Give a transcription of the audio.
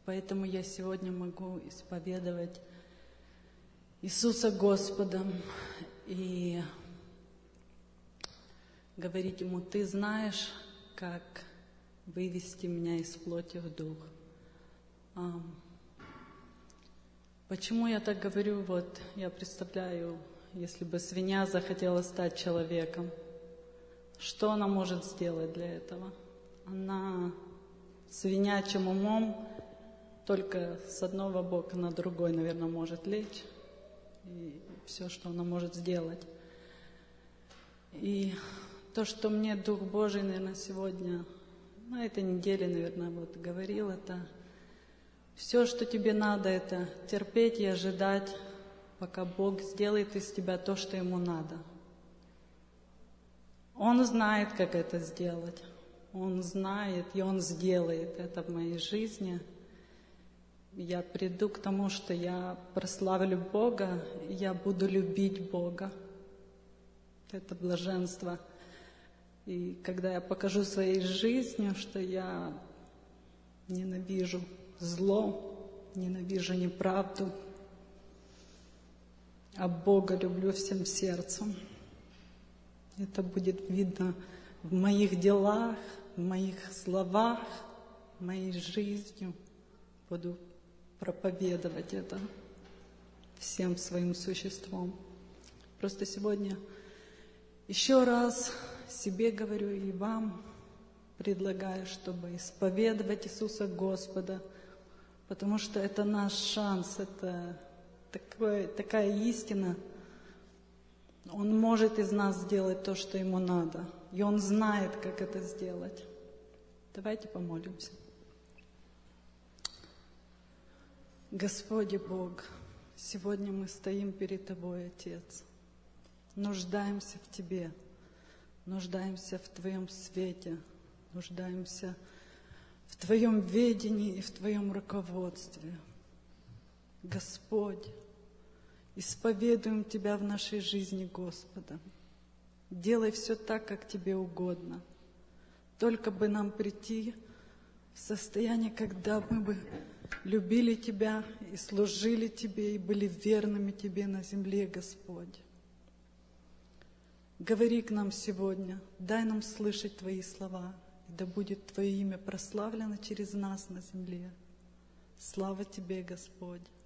поэтому я сегодня могу исповедовать Иисуса Господа и говорить Ему: Ты знаешь, как вывести меня из плоти в дух. Почему я так говорю? Вот я представляю, если бы свинья захотела стать человеком, что она может сделать для этого? Она свинячим умом только с одного бока на другой, наверное, может лечь. И все, что она может сделать. И то, что мне Дух Божий, наверное, сегодня, на этой неделе, наверное, вот говорил, это все, что тебе надо, это терпеть и ожидать, пока Бог сделает из тебя то, что Ему надо. Он знает, как это сделать. Он знает, и Он сделает это в моей жизни. Я приду к тому, что я прославлю Бога, и я буду любить Бога. Это блаженство. И когда я покажу своей жизнью, что я ненавижу зло, ненавижу неправду, а Бога люблю всем сердцем, это будет видно в моих делах, в моих словах, в моей жизни. Буду проповедовать это всем своим существом. Просто сегодня еще раз себе говорю и вам предлагаю, чтобы исповедовать Иисуса Господа, потому что это наш шанс, это такая истина. Он может из нас сделать то, что Ему надо, и Он знает, как это сделать. Давайте помолимся. Господи Бог, сегодня мы стоим перед Тобой, Отец. Нуждаемся в Тебе, нуждаемся в Твоем свете, нуждаемся в Твоем ведении и в Твоем руководстве. Господь, исповедуем Тебя в нашей жизни, Господа. Делай все так, как Тебе угодно. Только бы нам прийти в состояние, когда мы бы любили Тебя и служили Тебе, и были верными Тебе на земле, Господь. Говори к нам сегодня, дай нам слышать Твои слова, и да будет Твое имя прославлено через нас на земле. Слава Тебе, Господь!